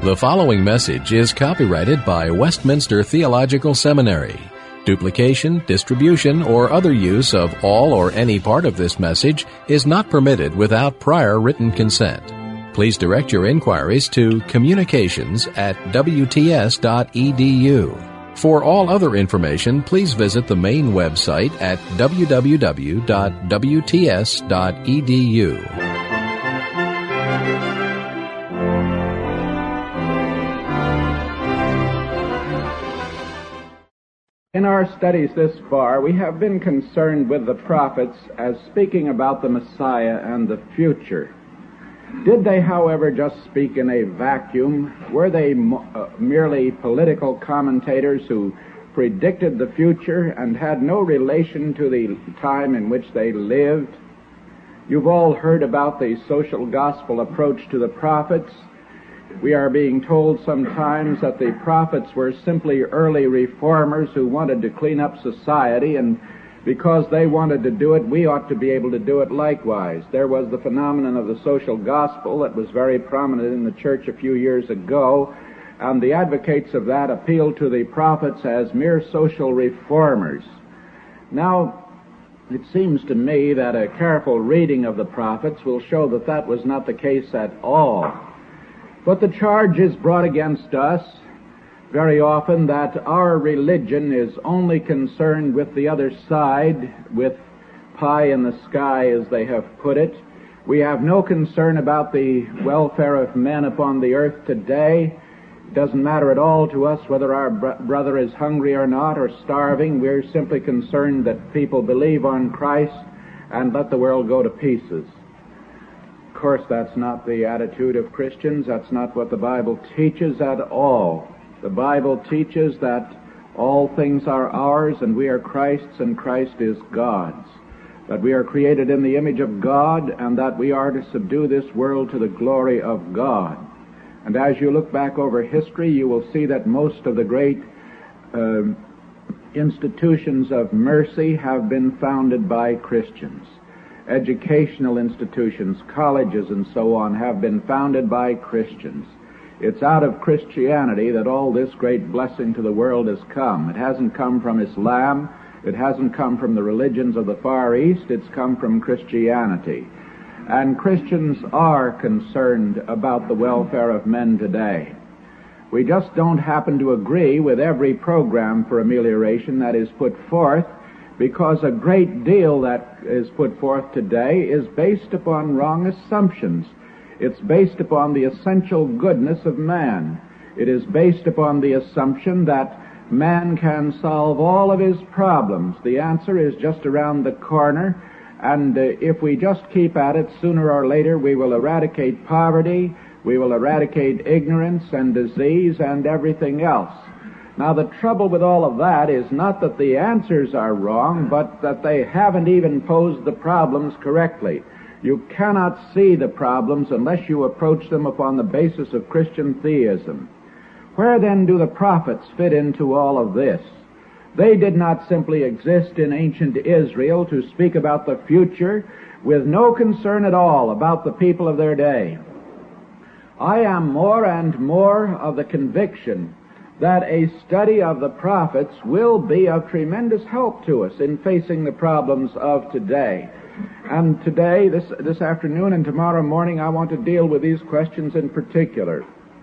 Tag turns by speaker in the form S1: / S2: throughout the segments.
S1: The following message is copyrighted by Westminster Theological Seminary. Duplication, distribution, or other use of all or any part of this message is not permitted without prior written consent. Please direct your inquiries to communications@wts.edu. For all other information, please visit the main website at www.wts.edu.
S2: In our studies this far, we have been concerned with the prophets as speaking about the Messiah and the future. Did they, however, just speak in a vacuum? Were they merely political commentators who predicted the future and had no relation to the time in which they lived? You've all heard about the social gospel approach to the prophets. We are being told sometimes that the prophets were simply early reformers who wanted to clean up society, and because they wanted to do it, we ought to be able to do it likewise. There was the phenomenon of the social gospel that was very prominent in the church a few years ago, and the advocates of that appealed to the prophets as mere social reformers. Now, it seems to me that a careful reading of the prophets will show that that was not the case at all. But the charge is brought against us very often that our religion is only concerned with the other side, with pie in the sky, as they have put it. We have no concern about the welfare of men upon the earth today. It doesn't matter at all to us whether our brother is hungry or not, or starving. We're simply concerned that people believe on Christ and let the world go to pieces. Of course, that's not the attitude of Christians. That's not what the Bible teaches at all. The Bible teaches that all things are ours and we are Christ's and Christ is God's. That we are created in the image of God and that we are to subdue this world to the glory of God. And as you look back over history, you will see that most of the great institutions of mercy have been founded by Christians. Educational institutions, colleges, and so on have been founded by Christians. It's out of Christianity that all this great blessing to the world has come. It hasn't come from Islam. It hasn't come from the religions of the Far East. It's come from Christianity. And Christians are concerned about the welfare of men today. We just don't happen to agree with every program for amelioration that is put forth, because a great deal that is put forth today is based upon wrong assumptions. It's based upon the essential goodness of man. It is based upon the assumption that man can solve all of his problems. The answer is just around the corner, and if we just keep at it, sooner or later we will eradicate poverty, we will eradicate ignorance and disease and everything else. Now, the trouble with all of that is not that the answers are wrong, but that they haven't even posed the problems correctly. You cannot see the problems unless you approach them upon the basis of Christian theism. Where then do the prophets fit into all of this? They did not simply exist in ancient Israel to speak about the future with no concern at all about the people of their day. I am more and more of the conviction that a study of the prophets will be of tremendous help to us in facing the problems of today. And today, this afternoon and tomorrow morning, I want to deal with these questions in particular.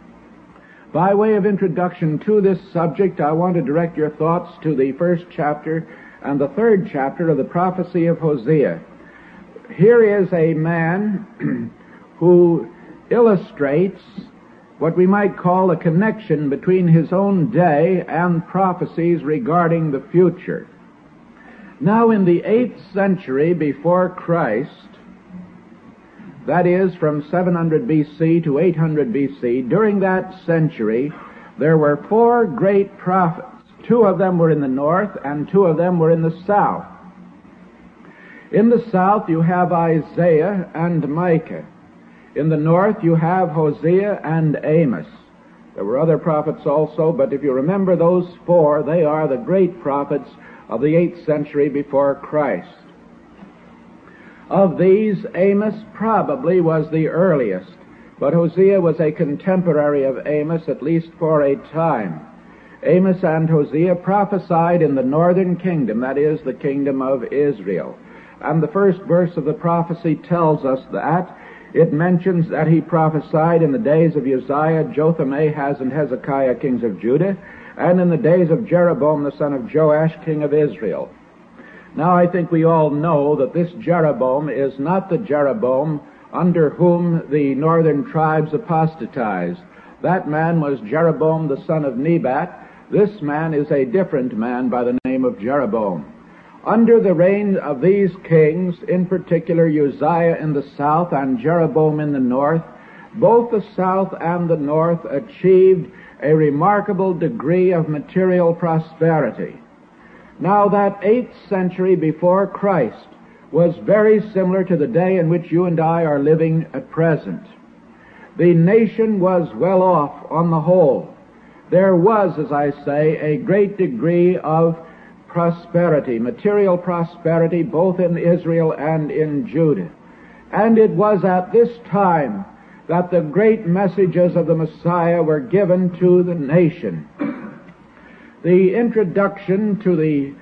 S2: By way of introduction to this subject, I want to direct your thoughts to the first chapter and the third chapter of the prophecy of Hosea. Here is a man who illustrates what we might call a connection between his own day and prophecies regarding the future. Now, in the 8th century before Christ, that is from 700 BC to 800 BC, during that century, there were 4 great prophets. 2 of them were in the north and 2 of them were in the south. In the south, you have Isaiah and Micah. In the north, you have Hosea and Amos. There were other prophets also, but if you remember those 4, they are the great prophets of the 8th century before Christ. Of these, Amos probably was the earliest, but Hosea was a contemporary of Amos, at least for a time. Amos and Hosea prophesied in the northern kingdom, that is, the kingdom of Israel. And the first verse of the prophecy tells us that. It mentions that he prophesied in the days of Uzziah, Jotham, Ahaz, and Hezekiah, kings of Judah, and in the days of Jeroboam, the son of Joash, king of Israel. Now, I think we all know that this Jeroboam is not the Jeroboam under whom the northern tribes apostatized. That man was Jeroboam, the son of Nebat. This man is a different man by the name of Jeroboam. Under the reign of these kings, in particular Uzziah in the south and Jeroboam in the north, both the south and the north achieved a remarkable degree of material prosperity. Now, that 8th century before Christ was very similar to the day in which you and I are living at present. The nation was well off on the whole. There was, as I say, a great degree of prosperity, material prosperity, both in Israel and in Judah. And it was at this time that the great messages of the Messiah were given to the nation. The introduction to the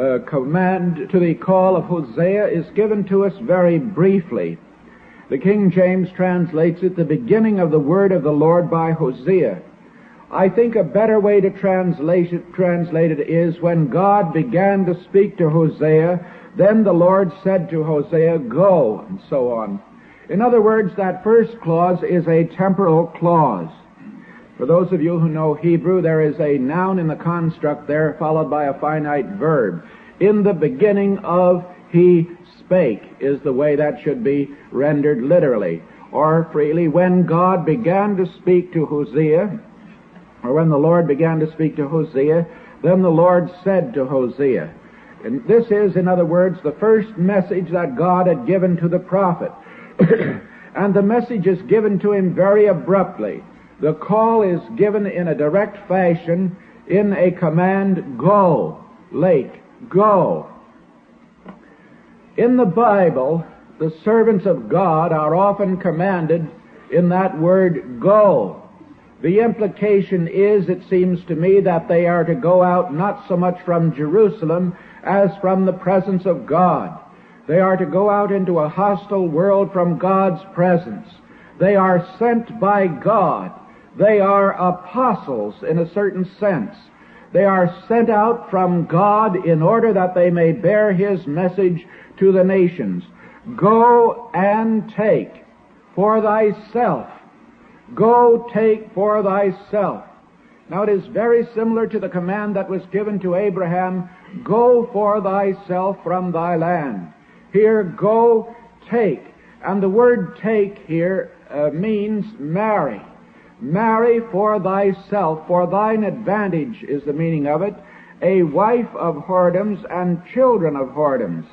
S2: to the call of Hosea is given to us very briefly. The King James translates it, the beginning of the word of the Lord by Hosea. I think a better way to translate it is, when God began to speak to Hosea, then the Lord said to Hosea, go, and so on. In other words, that first clause is a temporal clause. For those of you who know Hebrew, there is a noun in the construct there followed by a finite verb. In the beginning of he spake is the way that should be rendered literally, or freely. When God began to speak to Hosea, or when the Lord began to speak to Hosea, then the Lord said to Hosea. And this is, in other words, the first message that God had given to the prophet. And the message is given to him very abruptly. The call is given in a direct fashion, in a command, go, Lake, go. In the Bible, the servants of God are often commanded in that word, go. The implication is, it seems to me, that they are to go out not so much from Jerusalem as from the presence of God. They are to go out into a hostile world from God's presence. They are sent by God. They are apostles in a certain sense. They are sent out from God in order that they may bear His message to the nations. Go and take for thyself. Go take for thyself. Now, it is very similar to the command that was given to Abraham, go for thyself from thy land. Here, go, take. And the word take here means marry. Marry for thyself, for thine advantage is the meaning of it, a wife of whoredoms and children of whoredoms.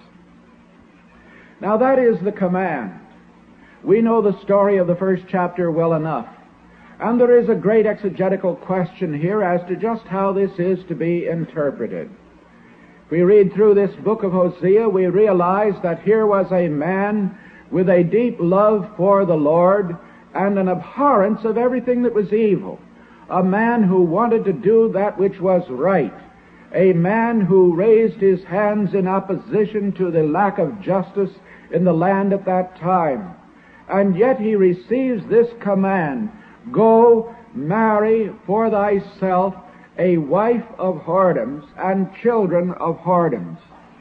S2: Now, that is the command. We know the story of the first chapter well enough. And there is a great exegetical question here as to just how this is to be interpreted. If we read through this book of Hosea, we realize that here was a man with a deep love for the Lord and an abhorrence of everything that was evil. A man who wanted to do that which was right. A man who raised his hands in opposition to the lack of justice in the land at that time. And yet he receives this command, go marry for thyself a wife of whoredoms and children of whoredoms.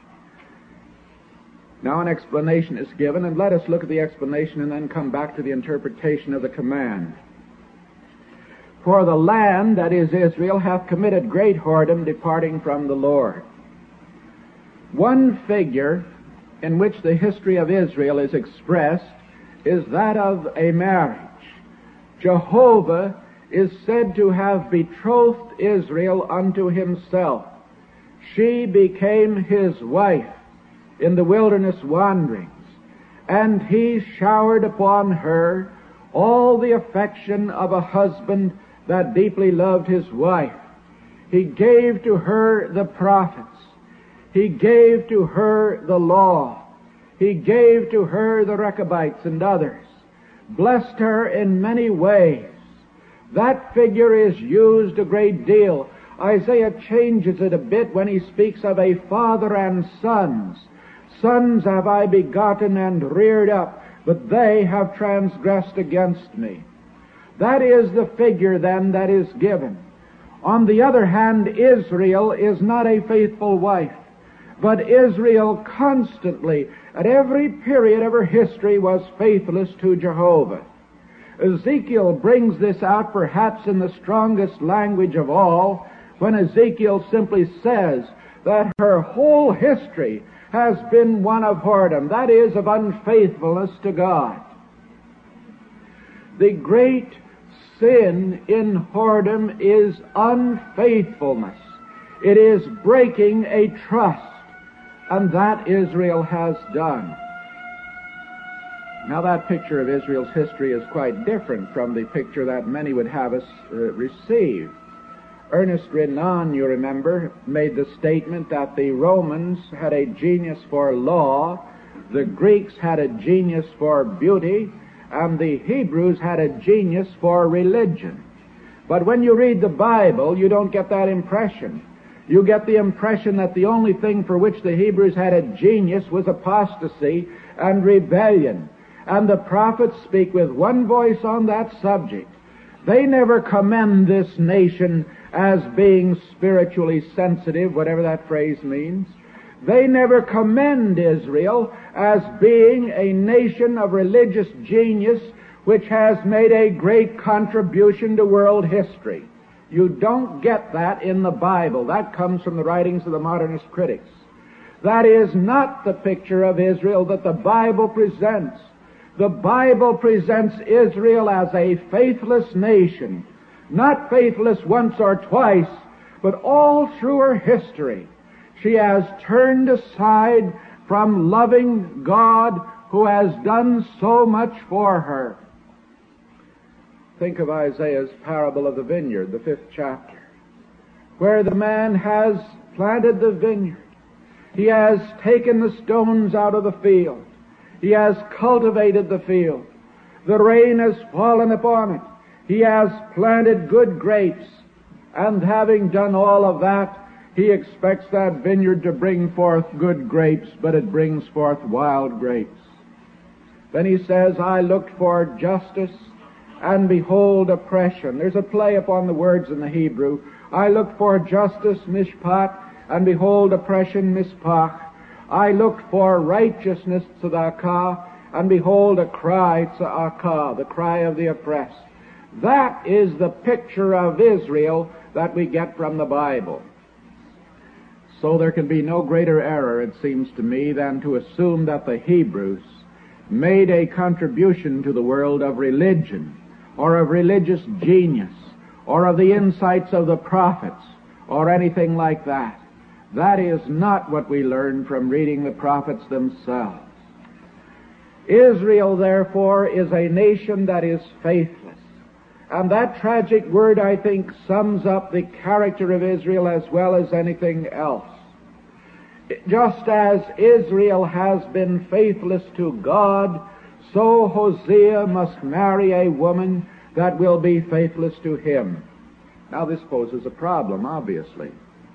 S2: Now an explanation is given, and let us look at the explanation and then come back to the interpretation of the command. For the land, that is Israel, hath committed great whoredom, departing from the Lord. One figure in which the history of Israel is expressed is that of a marriage. Jehovah is said to have betrothed Israel unto himself. She became his wife in the wilderness wanderings, and he showered upon her all the affection of a husband that deeply loved his wife. He gave to her the prophets. He gave to her the law. He gave to her the Rechabites and others. blessed her in many ways. That figure is used a great deal. Isaiah changes it a bit when he speaks of a father and sons. Sons have I begotten and reared up, but they have transgressed against me. That is the figure then that is given. On the other hand, Israel is not a faithful wife, but Israel constantly, at every period of her history, was faithless to Jehovah. Ezekiel brings this out perhaps in the strongest language of all, when Ezekiel simply says that her whole history has been one of whoredom, that is, of unfaithfulness to God. The great sin in whoredom is unfaithfulness. It is breaking a trust, and that Israel has done. Now, that picture of Israel's history is quite different from the picture that many would have us receive. Ernest Renan, you remember, made the statement that the Romans had a genius for law, the Greeks had a genius for beauty, and the Hebrews had a genius for religion. But when you read the Bible, you don't get that impression. You get the impression that the only thing for which the Hebrews had a genius was apostasy and rebellion. And the prophets speak with one voice on that subject. They never commend this nation as being spiritually sensitive, whatever that phrase means. They never commend Israel as being a nation of religious genius which has made a great contribution to world history. You don't get that in the Bible. That comes from the writings of the modernist critics. That is not the picture of Israel that the Bible presents. The Bible presents Israel as a faithless nation, not faithless once or twice, but all through her history. She has turned aside from loving God who has done so much for her. Think of Isaiah's parable of the vineyard, the 5th chapter, where the man has planted the vineyard. He has taken the stones out of the field. He has cultivated the field. The rain has fallen upon it. He has planted good grapes. And having done all of that, he expects that vineyard to bring forth good grapes, but it brings forth wild grapes. Then he says, I looked for justice, and behold oppression. There's a play upon the words in the Hebrew. I looked for justice, mishpat, and behold oppression, mispach. I looked for righteousness, tzedakah, and behold a cry, tzedakah, the cry of the oppressed. That is the picture of Israel that we get from the Bible. So there can be no greater error, it seems to me, than to assume that the Hebrews made a contribution to the world of religion, or of religious genius, or of the insights of the prophets, or anything like that. That is not what we learn from reading the prophets themselves. Israel, therefore, is a nation that is faithless. And that tragic word, I think, sums up the character of Israel as well as anything else. Just as Israel has been faithless to God, so Hosea must marry a woman that will be faithless to him. Now, this poses a problem, obviously.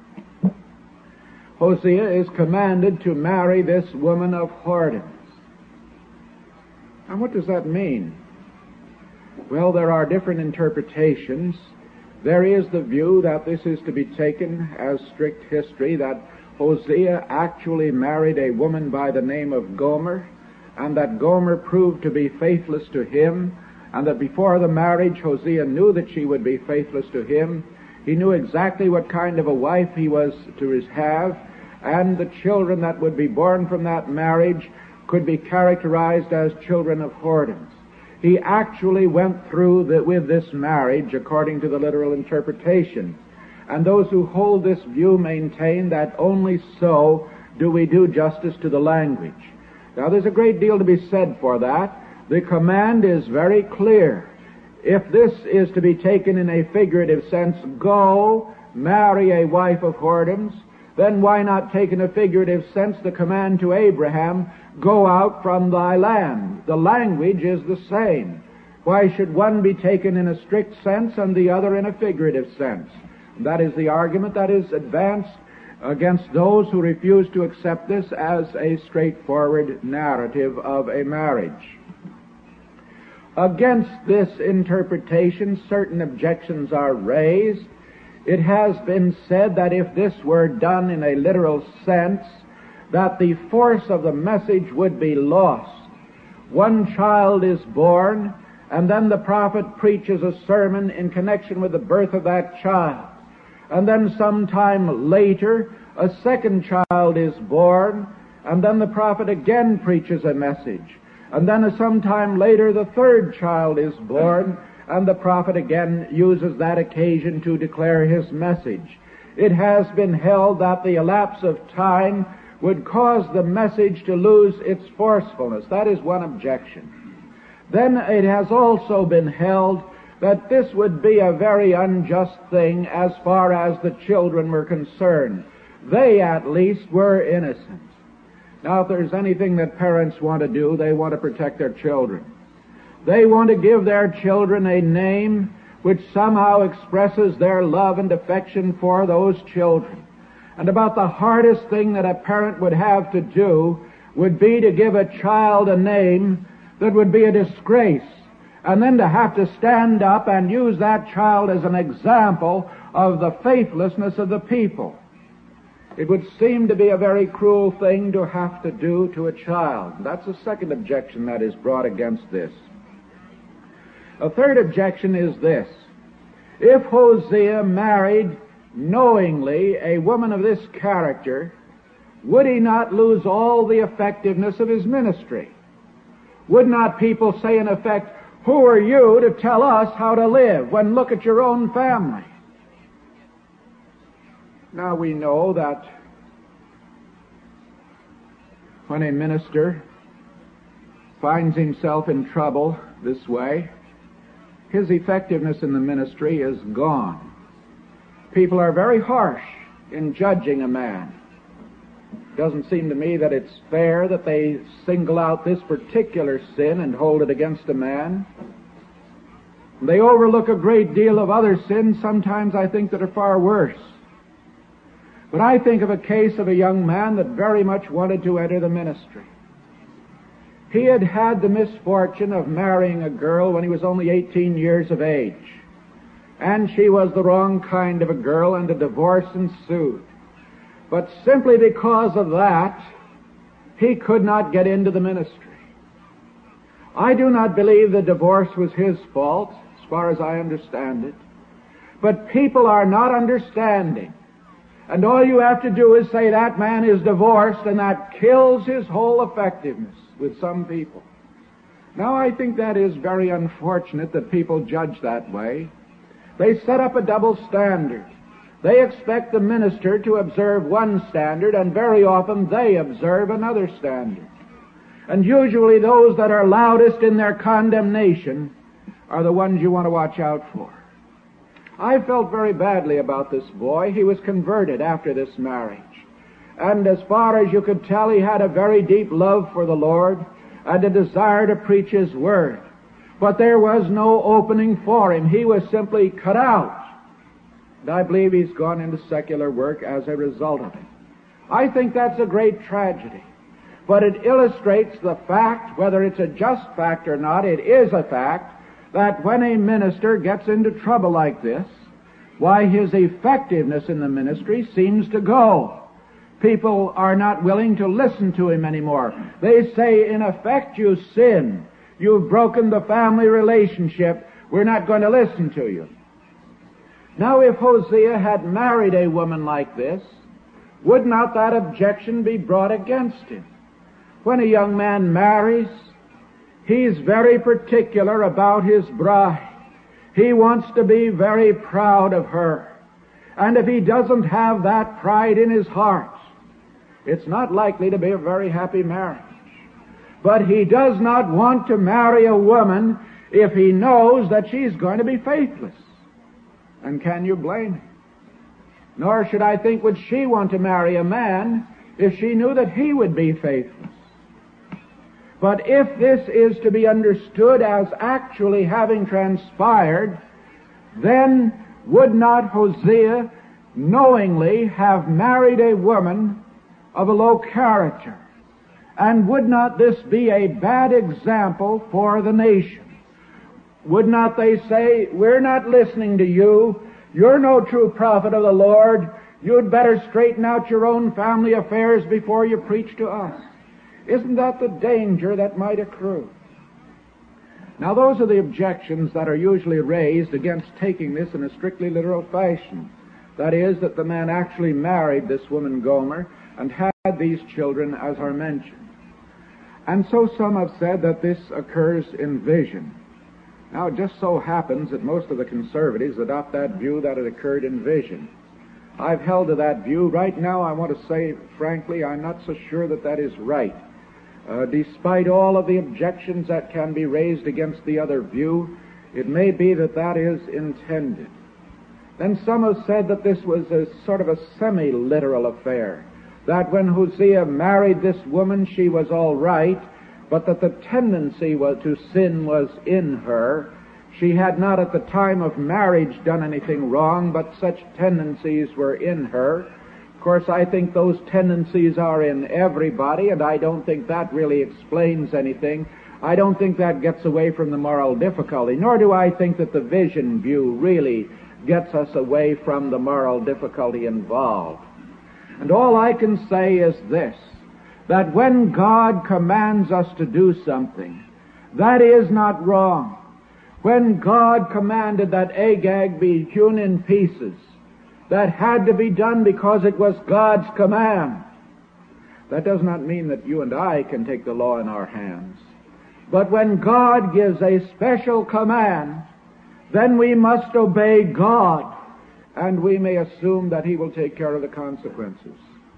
S2: Hosea is commanded to marry this woman of whoredoms. Now, what does that mean? Well, there are different interpretations. There is the view that this is to be taken as strict history, that Hosea actually married a woman by the name of Gomer, and that Gomer proved to be faithless to him, and that before the marriage Hosea knew that she would be faithless to him. He knew exactly what kind of a wife he was to have, and the children that would be born from that marriage could be characterized as children of whoredoms. He actually went through with this marriage according to the literal interpretation. And those who hold this view maintain that only so do we do justice to the language. Now, there's a great deal to be said for that. The command is very clear. If this is to be taken in a figurative sense, go marry a wife of whoredoms, then why not take in a figurative sense the command to Abraham, go out from thy land? The language is the same. Why should one be taken in a strict sense and the other in a figurative sense? That is the argument that is advanced against those who refuse to accept this as a straightforward narrative of a marriage. Against this interpretation, certain objections are raised. It has been said that if this were done in a literal sense, that the force of the message would be lost. One child is born, and then the prophet preaches a sermon in connection with the birth of that child. And then sometime later, a second child is born, and then the prophet again preaches a message. And then sometime later, the third child is born, and the prophet again uses that occasion to declare his message. It has been held that the elapse of time would cause the message to lose its forcefulness. That is one objection. Then it has also been held that this would be a very unjust thing as far as the children were concerned. They, at least, were innocent. Now, if there's anything that parents want to do, they want to protect their children. They want to give their children a name which somehow expresses their love and affection for those children. And about the hardest thing that a parent would have to do would be to give a child a name that would be a disgrace, and then to have to stand up and use that child as an example of the faithlessness of the people. It would seem to be a very cruel thing to have to do to a child. That's the second objection that is brought against this. A third objection is this. If Hosea married knowingly a woman of this character, would he not lose all the effectiveness of his ministry? Would not people say, in effect, who are you to tell us how to live, when look at your own family? Now we know that when a minister finds himself in trouble this way, his effectiveness in the ministry is gone. People are very harsh in judging a man. It doesn't seem to me that it's fair that they single out this particular sin and hold it against a man. They overlook a great deal of other sins, sometimes I think, that are far worse. But I think of a case of a young man that very much wanted to enter the ministry. He had had the misfortune of marrying a girl when he was only 18 years of age. And she was the wrong kind of a girl, and a divorce ensued. But simply because of that, he could not get into the ministry. I do not believe the divorce was his fault, as far as I understand it. But people are not understanding. And all you have to do is say that man is divorced, and that kills his whole effectiveness with some people. Now, I think that is very unfortunate that people judge that way. They set up a double standard. They expect the minister to observe one standard, and very often they observe another standard. And usually those that are loudest in their condemnation are the ones you want to watch out for. I felt very badly about this boy. He was converted after this marriage. And as far as you could tell, he had a very deep love for the Lord and a desire to preach His Word. But there was no opening for him. He was simply cut out. And I believe he's gone into secular work as a result of it. I think that's a great tragedy. But it illustrates the fact, whether it's a just fact or not, it is a fact, that when a minister gets into trouble like this, why, his effectiveness in the ministry seems to go. People are not willing to listen to him anymore. They say, in effect, you sin. You've broken the family relationship. We're not going to listen to you. Now, if Hosea had married a woman like this, would not that objection be brought against him? When a young man marries, he's very particular about his bride. He wants to be very proud of her. And if he doesn't have that pride in his heart, it's not likely to be a very happy marriage. But he does not want to marry a woman if he knows that she's going to be faithless. And can you blame him? Nor should I think would she want to marry a man if she knew that he would be faithless. But if this is to be understood as actually having transpired, then would not Hosea knowingly have married a woman of a low character? And would not this be a bad example for the nation? Would not they say, we're not listening to you, you're no true prophet of the Lord, you'd better straighten out your own family affairs before you preach to us? Isn't that the danger that might accrue? Now those are the objections that are usually raised against taking this in a strictly literal fashion. That is, that the man actually married this woman Gomer and had these children as are mentioned. And so some have said that this occurs in vision. Now it just so happens that most of the conservatives adopt that view that it occurred in vision. I've held to that view. Right now I want to say, frankly, I'm not so sure that that is right. Despite all of the objections that can be raised against the other view, it may be that that is intended. Then some have said that this was a sort of a semi-literal affair, that when Hosea married this woman, she was all right, but that the tendency to sin was in her. She had not at the time of marriage done anything wrong, but such tendencies were in her. Of course, I think those tendencies are in everybody, and I don't think that really explains anything. I don't think that gets away from the moral difficulty, nor do I think that the vision view really gets us away from the moral difficulty involved. And all I can say is this, that when God commands us to do something, that is not wrong. When God commanded that Agag be hewn in pieces, that had to be done because it was God's command. That does not mean that you and I can take the law in our hands. But when God gives a special command, then we must obey God, and we may assume that He will take care of the consequences.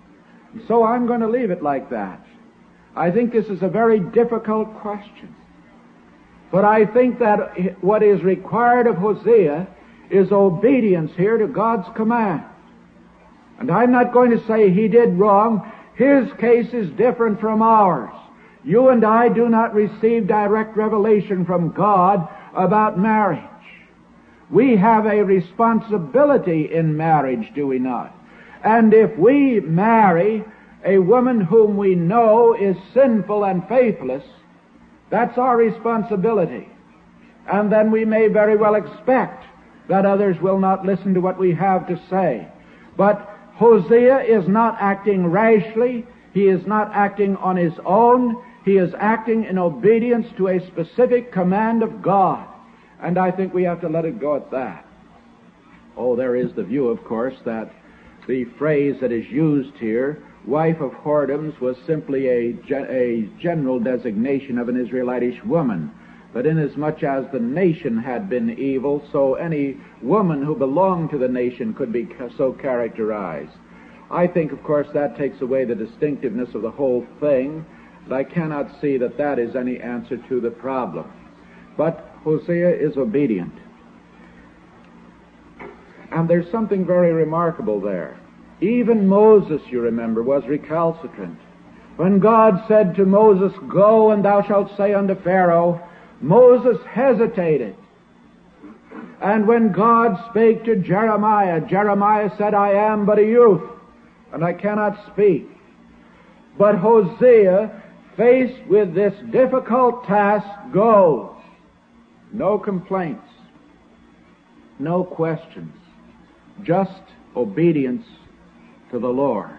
S2: So I'm going to leave it like that. I think this is a very difficult question. But I think that what is required of Hosea is obedience here to God's command. And I'm not going to say he did wrong. His case is different from ours. You and I do not receive direct revelation from God about marriage. We have a responsibility in marriage, do we not? And if we marry a woman whom we know is sinful and faithless, that's our responsibility. And then we may very well expect that others will not listen to what we have to say. But Hosea is not acting rashly. He is not acting on his own. He is acting in obedience to a specific command of God. And I think we have to let it go at that. Oh, there is the view, of course, that the phrase that is used here, wife of whoredoms, was simply a general designation of an Israelitish woman. But inasmuch as the nation had been evil, so any woman who belonged to the nation could be so characterized. I think, of course, that takes away the distinctiveness of the whole thing, but I cannot see that that is any answer to the problem. But Hosea is obedient. And there's something very remarkable there. Even Moses, you remember, was recalcitrant. When God said to Moses, "Go, and thou shalt say unto Pharaoh," Moses hesitated. And when God spake to Jeremiah, Jeremiah said, "I am but a youth, and I cannot speak." But Hosea, faced with this difficult task, goes. No complaints, no questions, just obedience to the Lord.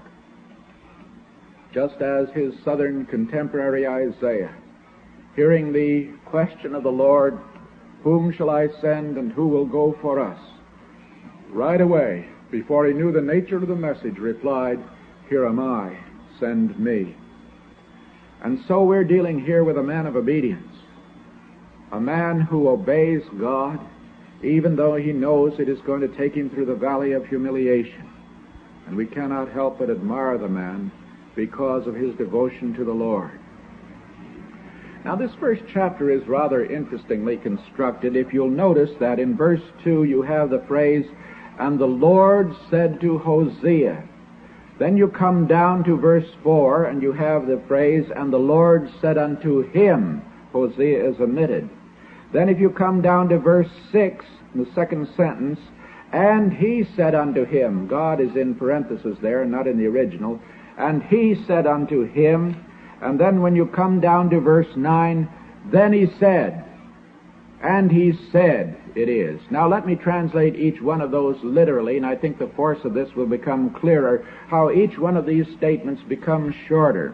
S2: Just as his southern contemporary Isaiah, hearing the question of the Lord, "Whom shall I send and who will go for us?" right away, before he knew the nature of the message, replied, "Here am I, send me." And so we're dealing here with a man of obedience, a man who obeys God, even though he knows it is going to take him through the valley of humiliation. And we cannot help but admire the man because of his devotion to the Lord. Now, this first chapter is rather interestingly constructed. If you'll notice that in verse 2 you have the phrase, "And the Lord said to Hosea." Then you come down to verse 4, and you have the phrase, and the Lord said unto him. Hosea is omitted. Then if you come down to verse 6, in the second sentence, and he said unto him, God is in parentheses there, not in the original, and he said unto him, and then when you come down to verse 9, then he said, and he said it is. Now let me translate each one of those literally, and I think the force of this will become clearer, how each one of these statements becomes shorter.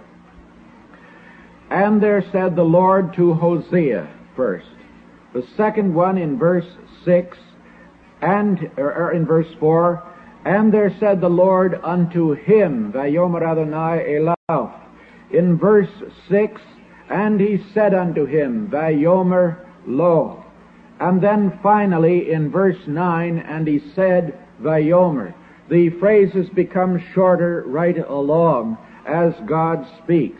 S2: And there said the Lord to Hosea first. The second one in verse 6, and in verse 4, and there said the Lord unto him, Vayomer Adonai Elav. In verse 6, and he said unto him, Vayomer Lo. And then finally in verse 9, and he said, Vayomer. The phrases become shorter right along as God speaks.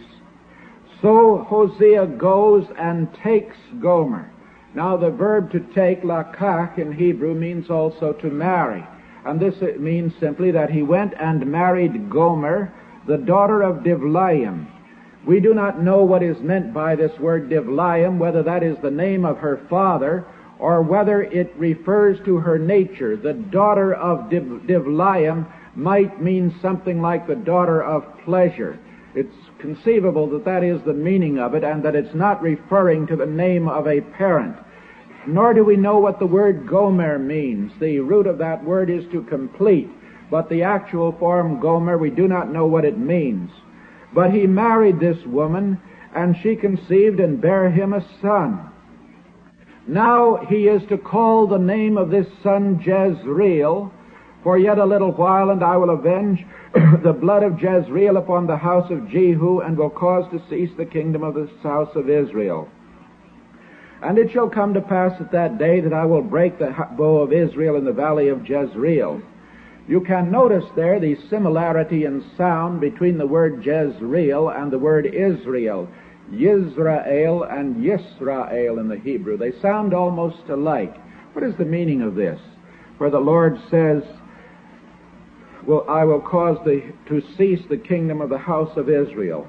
S2: So Hosea goes and takes Gomer. Now the verb to take, lakach, in Hebrew means also to marry. And this means simply that he went and married Gomer, the daughter of Divlaim. We do not know what is meant by this word Divlaim, whether that is the name of her father or whether it refers to her nature. The daughter of Divlaim might mean something like the daughter of pleasure. It's conceivable that that is the meaning of it and that it's not referring to the name of a parent. Nor do we know what the word Gomer means. The root of that word is to complete, but the actual form Gomer, we do not know what it means. But he married this woman, and she conceived and bare him a son. Now he is to call the name of this son Jezreel, for yet a little while, and I will avenge the blood of Jezreel upon the house of Jehu, and will cause to cease the kingdom of the house of Israel. And it shall come to pass at that day that I will break the bow of Israel in the valley of Jezreel. You can notice there the similarity in sound between the word Jezreel and the word Israel. Yisrael and Yisrael in the Hebrew. They sound almost alike. What is the meaning of this? Where the Lord says, well, I will cause to cease the kingdom of the house of Israel.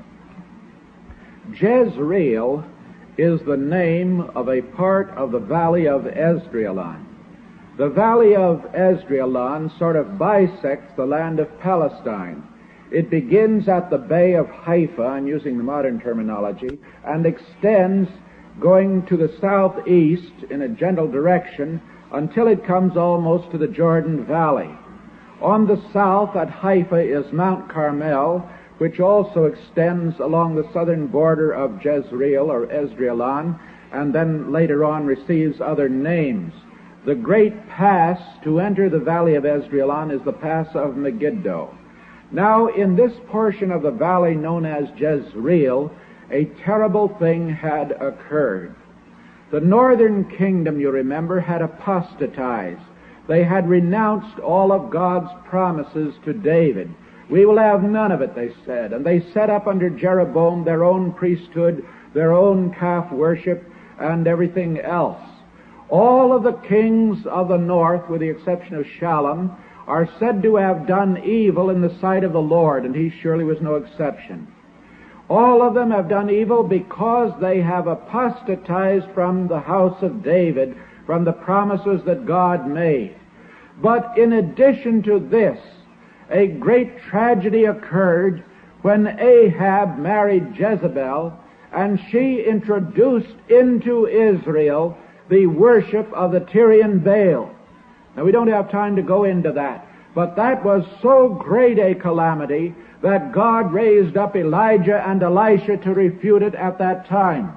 S2: Jezreel is the name of a part of the valley of Esdraelon. The valley of Esdraelon sort of bisects the land of Palestine. It begins at the Bay of Haifa, I'm using the modern terminology, and extends going to the southeast in a gentle direction until it comes almost to the Jordan Valley. On the south at Haifa is Mount Carmel, which also extends along the southern border of Jezreel or Esdraelon, and then later on receives other names. The great pass to enter the valley of Esdraelon is the pass of Megiddo. Now, in this portion of the valley known as Jezreel, a terrible thing had occurred. The northern kingdom, you remember, had apostatized. They had renounced all of God's promises to David. We will have none of it, they said. And they set up under Jeroboam their own priesthood, their own calf worship, and everything else. All of the kings of the north, with the exception of Shallum, are said to have done evil in the sight of the Lord, and he surely was no exception. All of them have done evil because they have apostatized from the house of David, from the promises that God made. But in addition to this, a great tragedy occurred when Ahab married Jezebel, and she introduced into Israel the worship of the Tyrian Baal. Now, we don't have time to go into that, but that was so great a calamity that God raised up Elijah and Elisha to refute it at that time.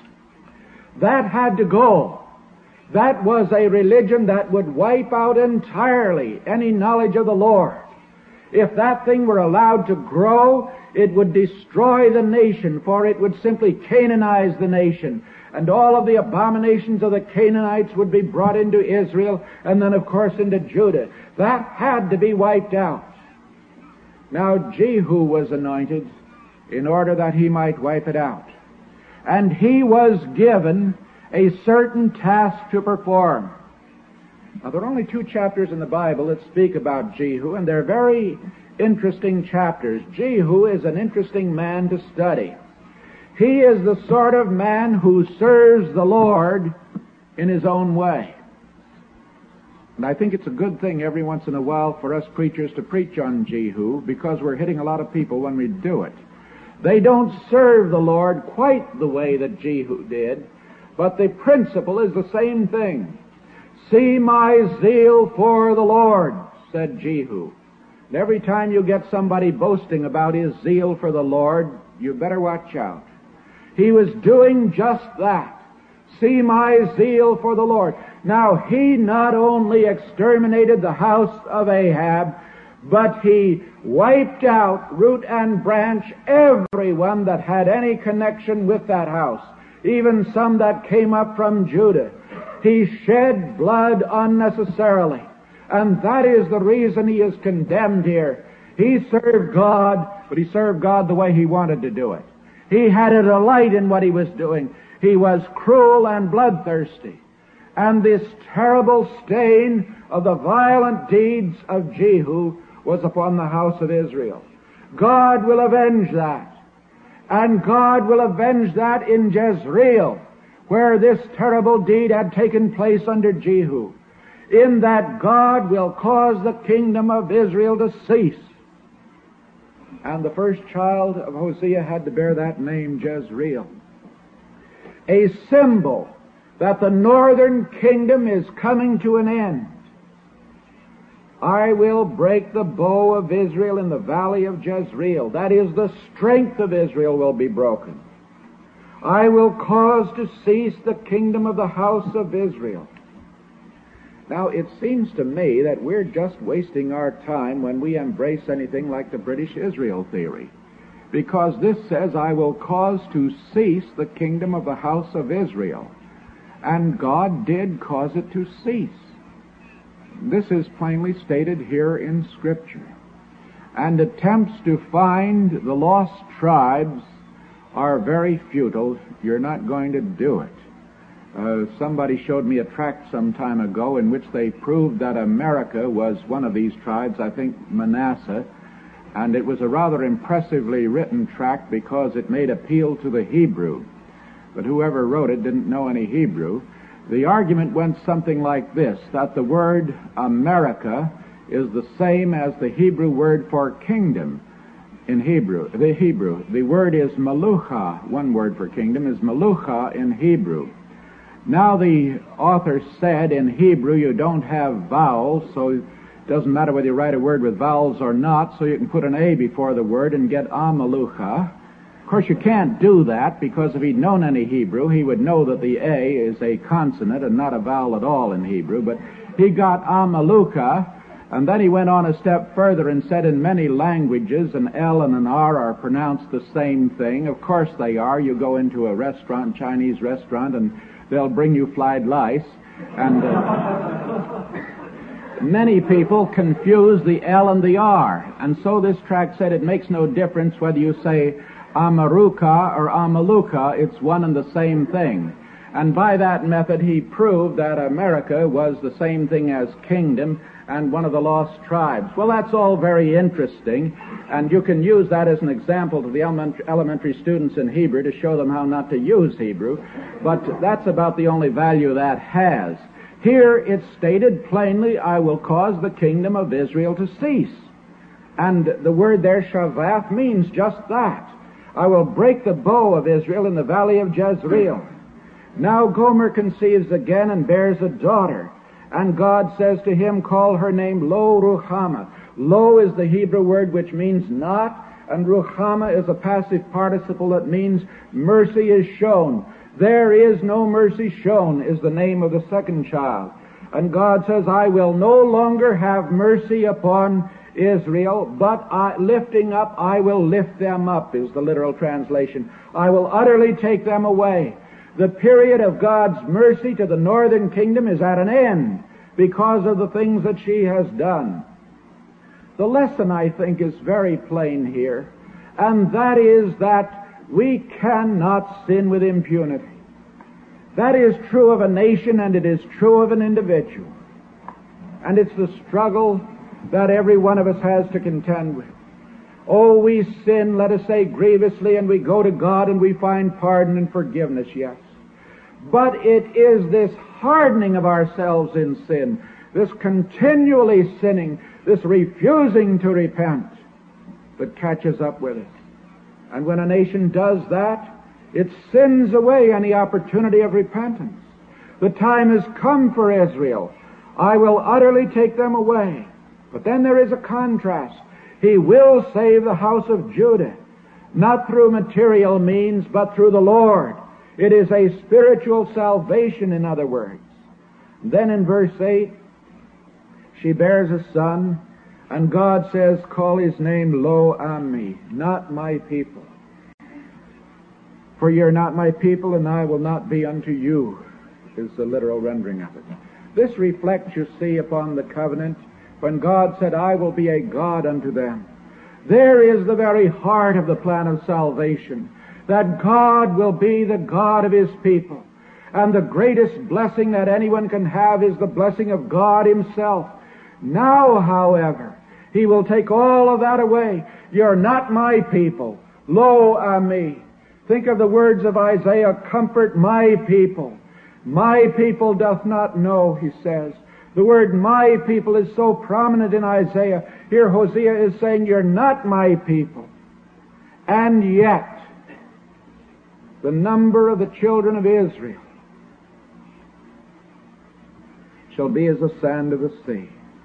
S2: That had to go. That was a religion that would wipe out entirely any knowledge of the Lord. If that thing were allowed to grow, it would destroy the nation, for it would simply Canaanize the nation. And all of the abominations of the Canaanites would be brought into Israel, and then, of course, into Judah. That had to be wiped out. Now, Jehu was anointed in order that he might wipe it out. And he was given a certain task to perform. Now, there are only 2 chapters in the Bible that speak about Jehu, and they're very interesting chapters. Jehu is an interesting man to study. He is the sort of man who serves the Lord in his own way. And I think it's a good thing every once in a while for us preachers to preach on Jehu, because we're hitting a lot of people when we do it. They don't serve the Lord quite the way that Jehu did, but the principle is the same thing. See my zeal for the Lord, said Jehu. And every time you get somebody boasting about his zeal for the Lord, you better watch out. He was doing just that. See my zeal for the Lord. Now, he not only exterminated the house of Ahab, but he wiped out, root and branch, everyone that had any connection with that house, even some that came up from Judah. He shed blood unnecessarily, and that is the reason he is condemned here. He served God, but he served God the way he wanted to do it. He had a delight in what he was doing. He was cruel and bloodthirsty. And this terrible stain of the violent deeds of Jehu was upon the house of Israel. God will avenge that. And God will avenge that in Jezreel, where this terrible deed had taken place under Jehu. In that God will cause the kingdom of Israel to cease. And the first child of Hosea had to bear that name, Jezreel. A symbol that the northern kingdom is coming to an end. I will break the bow of Israel in the valley of Jezreel. That is, the strength of Israel will be broken. I will cause to cease the kingdom of the house of Israel. Now, it seems to me that we're just wasting our time when we embrace anything like the British Israel theory. Because this says, I will cause to cease the kingdom of the house of Israel. And God did cause it to cease. This is plainly stated here in Scripture. And attempts to find the lost tribes are very futile. You're not going to do it. Somebody showed me a tract some time ago in which they proved that America was one of these tribes, I think Manasseh, and it was a rather impressively written tract because it made appeal to the Hebrew. But whoever wrote it didn't know any Hebrew. The argument went something like this, that the word America is the same as the Hebrew word for kingdom in Hebrew. The word is Malucha. One word for kingdom is Malucha in Hebrew. Now the author said in Hebrew you don't have vowels, so it doesn't matter whether you write a word with vowels or not, so you can put an A before the word and get Amalucha. Of course, you can't do that, because if he'd known any Hebrew, he would know that the A is a consonant and not a vowel at all in Hebrew. But he got Amalucha, and then he went on a step further and said in many languages an L and an R are pronounced the same thing. Of course they are. You go into a restaurant, Chinese restaurant, and they'll bring you fried lice. And many people confuse the L and the R. And so this tract said it makes no difference whether you say Amaruka or Amaluka, it's one and the same thing. And by that method he proved that America was the same thing as kingdom and one of the lost tribes. Well, that's all very interesting, and you can use that as an example to the elementary students in Hebrew to show them how not to use Hebrew, but that's about the only value that has. Here it's stated plainly, I will cause the kingdom of Israel to cease. And the word there, Shavath, means just that. I will break the bow of Israel in the valley of Jezreel. Now Gomer conceives again and bears a daughter. And God says to him, call her name Lo Ruhama. Lo is the Hebrew word which means not, and Ruhama is a passive participle that means mercy is shown. There is no mercy shown is the name of the second child. And God says, I will no longer have mercy upon Israel, but lifting up, I will lift them up, is the literal translation. I will utterly take them away. The period of God's mercy to the northern kingdom is at an end because of the things that she has done. The lesson, I think, is very plain here, and that is that we cannot sin with impunity. That is true of a nation, and it is true of an individual. And it's the struggle that every one of us has to contend with. Oh, we sin, let us say, grievously, and we go to God and we find pardon and forgiveness, yes. But it is this hardening of ourselves in sin, this continually sinning, this refusing to repent, that catches up with us. And when a nation does that, it sins away any opportunity of repentance. The time has come for Israel. I will utterly take them away. But then there is a contrast. He will save the house of Judah, not through material means, but through the Lord. It is a spiritual salvation, in other words. Then in verse 8, she bears a son, and God says, call his name Lo-Ami, not my people. For you're not my people, and I will not be unto you, is the literal rendering of it. This reflects, you see, upon the covenant when God said, I will be a God unto them. There is the very heart of the plan of salvation, that God will be the God of his people. And the greatest blessing that anyone can have is the blessing of God himself. Now, however, he will take all of that away. You're not my people. Lo-Ami. Think of the words of Isaiah, comfort my people. My people doth not know, he says. The word my people is so prominent in Isaiah. Here Hosea is saying, you're not my people. And yet, the number of the children of Israel shall be as the sand of the sea.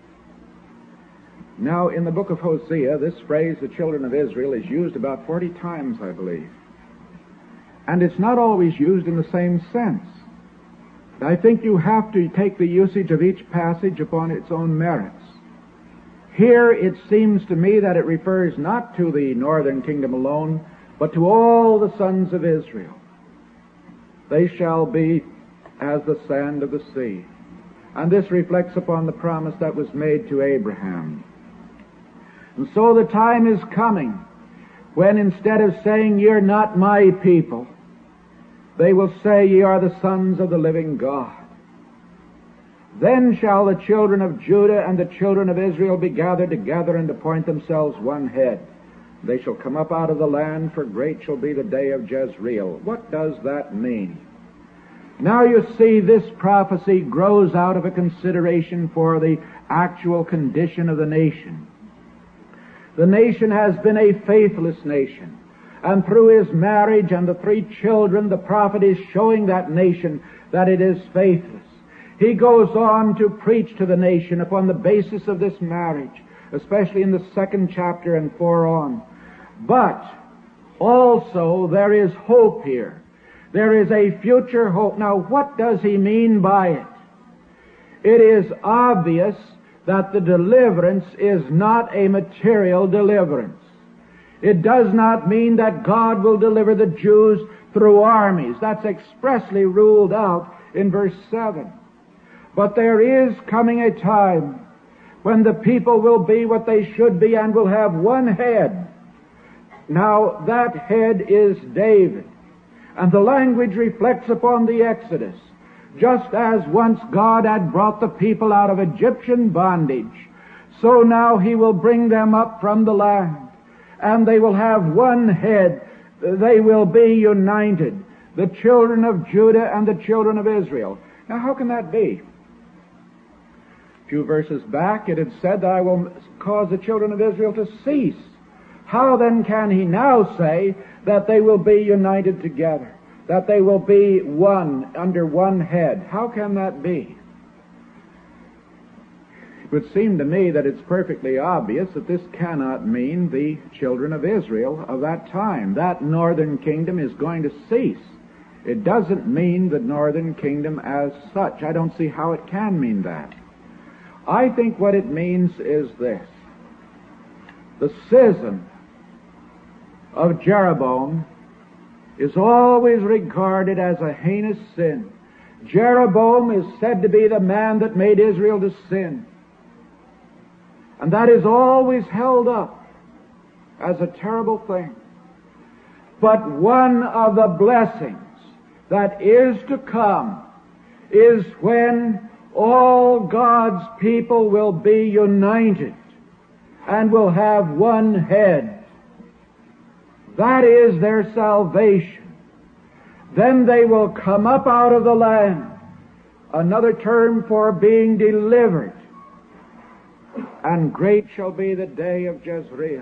S2: Now, in the book of Hosea, this phrase, the children of Israel, is used about 40 times, I believe. And it's not always used in the same sense. I think you have to take the usage of each passage upon its own merits. Here it seems to me that it refers not to the northern kingdom alone, but to all the sons of Israel. They shall be as the sand of the sea. And this reflects upon the promise that was made to Abraham. And so the time is coming when instead of saying, you're not my people, they will say, ye are the sons of the living God. Then shall the children of Judah and the children of Israel be gathered together and appoint themselves one head. They shall come up out of the land, for great shall be the day of Jezreel. What does that mean? Now you see, this prophecy grows out of a consideration for the actual condition of the nation. The nation has been a faithless nation. And through his marriage and the 3 children, the prophet is showing that nation that it is faithless. He goes on to preach to the nation upon the basis of this marriage, especially in the 2nd chapter and 4 on. But also there is hope here. There is a future hope. Now, what does he mean by it? It is obvious that the deliverance is not a material deliverance. It does not mean that God will deliver the Jews through armies. That's expressly ruled out in verse 7. But there is coming a time when the people will be what they should be and will have one head. Now, that head is David. And the language reflects upon the Exodus. Just as once God had brought the people out of Egyptian bondage, so now he will bring them up from the land. And they will have one head. They will be united. The children of Judah and the children of Israel. Now, how can that be? A few verses back, it had said that I will cause the children of Israel to cease. How then can he now say that they will be united together? That they will be one, under one head? How can that be? It would seem to me that it's perfectly obvious that this cannot mean the children of Israel of that time. That northern kingdom is going to cease. It doesn't mean the northern kingdom as such. I don't see how it can mean that. I think what it means is this. The schism of Jeroboam is always regarded as a heinous sin. Jeroboam is said to be the man that made Israel to sin. And that is always held up as a terrible thing. But one of the blessings that is to come is when all God's people will be united and will have one head. That is their salvation. Then they will come up out of the land. Another term for being delivered. And great shall be the day of Jezreel.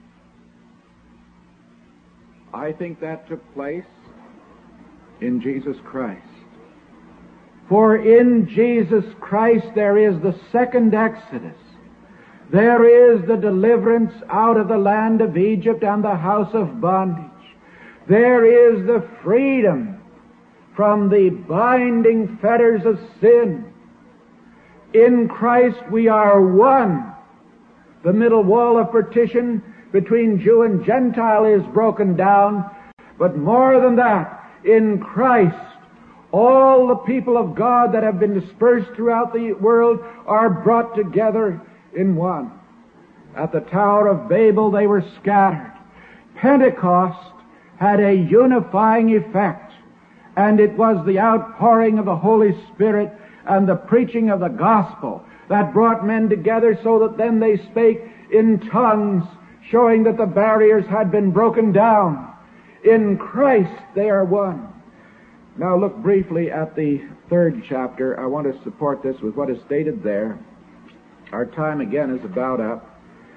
S2: I think that took place in Jesus Christ. For in Jesus Christ there is the second Exodus. There is the deliverance out of the land of Egypt and the house of bondage. There is the freedom from the binding fetters of sin. In Christ we are one. The middle wall of partition between Jew and Gentile is broken down. But more than that, in Christ, all the people of God that have been dispersed throughout the world are brought together in one. At the Tower of Babel they were scattered. Pentecost had a unifying effect, and it was the outpouring of the Holy Spirit and the preaching of the gospel that brought men together so that then they spake in tongues, showing that the barriers had been broken down. In Christ they are one. Now look briefly at the 3rd chapter. I want to support this with what is stated there. Our time again is about up.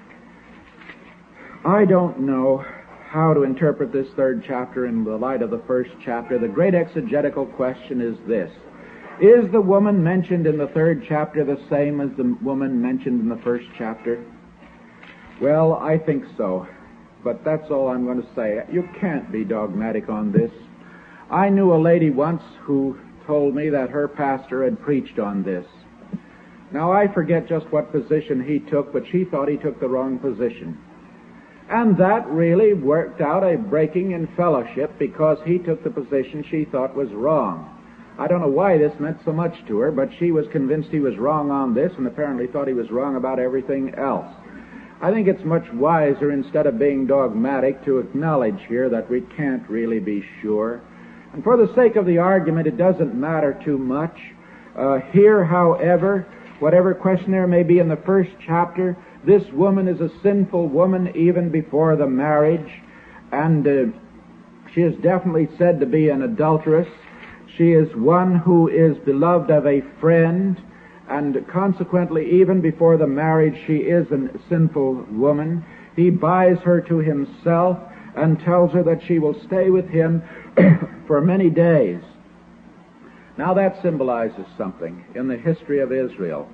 S2: I don't know how to interpret this 3rd chapter in the light of the 1st chapter. The great exegetical question is this: is the woman mentioned in the 3rd chapter the same as the woman mentioned in the 1st chapter? Well, I think so. But that's all I'm going to say. You can't be dogmatic on this. I knew a lady once who told me that her pastor had preached on this. Now, I forget just what position he took, but she thought he took the wrong position. And that really worked out a breaking in fellowship because he took the position she thought was wrong. I don't know why this meant so much to her, but she was convinced he was wrong on this and apparently thought he was wrong about everything else. I think it's much wiser, instead of being dogmatic, to acknowledge here that we can't really be sure. And for the sake of the argument, it doesn't matter too much. Here, however, whatever question there may be in the 1st chapter, this woman is a sinful woman even before the marriage, and she is definitely said to be an adulteress. She is one who is beloved of a friend, and consequently, even before the marriage, she is a sinful woman. He buys her to himself and tells her that she will stay with him for many days. Now that symbolizes something in the history of Israel.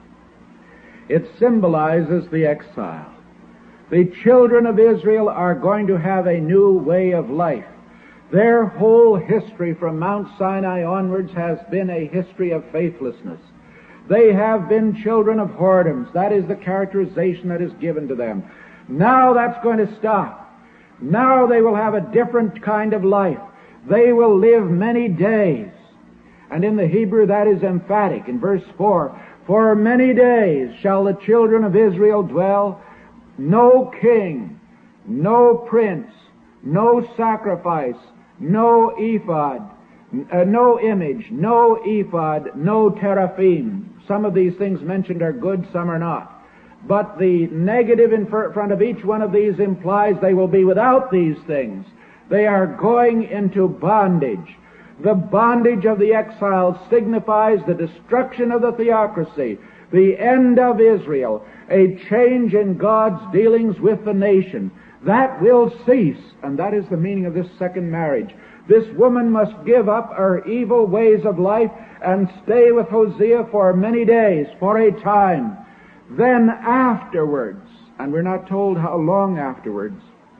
S2: It symbolizes the exile. The children of Israel are going to have a new way of life. Their whole history from Mount Sinai onwards has been a history of faithlessness. They have been children of whoredoms. That is the characterization that is given to them. Now that's going to stop. Now they will have a different kind of life. They will live many days. And in the Hebrew that is emphatic. In verse 4, for many days shall the children of Israel dwell, no king, no prince, no sacrifice, no ephod, no image, no ephod, no teraphim. Some of these things mentioned are good, some are not. But the negative in front of each one of these implies they will be without these things. They are going into bondage. The bondage of the exiles signifies the destruction of the theocracy, the end of Israel, a change in God's dealings with the nation. That will cease, and that is the meaning of this second marriage. This woman must give up her evil ways of life and stay with Hosea for many days, for a time. Then afterwards, and we're not told how long afterwards,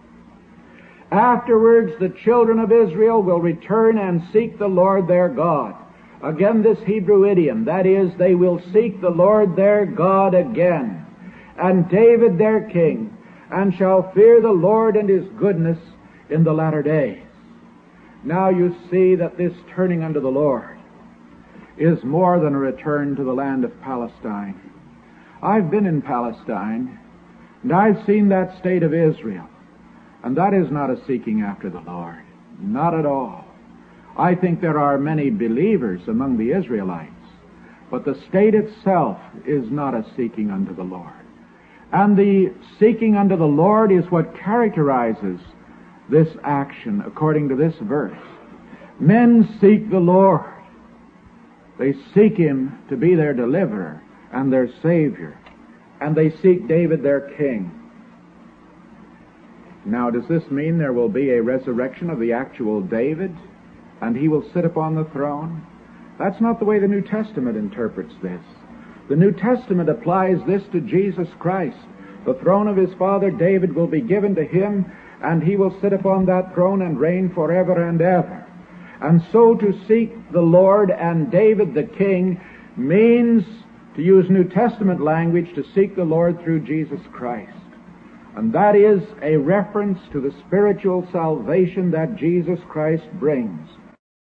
S2: the children of Israel will return and seek the Lord their God. Again, this Hebrew idiom, that is, they will seek the Lord their God again, and David their king, and shall fear the Lord and his goodness in the latter days. Now you see that this turning unto the Lord is more than a return to the land of Palestine. I've been in Palestine, and I've seen that state of Israel, and that is not a seeking after the Lord. Not at all. I think there are many believers among the Israelites, but the state itself is not a seeking unto the Lord. And the seeking unto the Lord is what characterizes this action according to this verse. Men seek the Lord. They seek Him to be their deliverer and their Savior. And they seek David their king. Now, does this mean there will be a resurrection of the actual David and he will sit upon the throne? That's not the way the New Testament interprets this. The New Testament applies this to Jesus Christ. The throne of his father David will be given to him, and he will sit upon that throne and reign forever and ever. And so to seek the Lord and David the king means, to use New Testament language, to seek the Lord through Jesus Christ. And that is a reference to the spiritual salvation that Jesus Christ brings.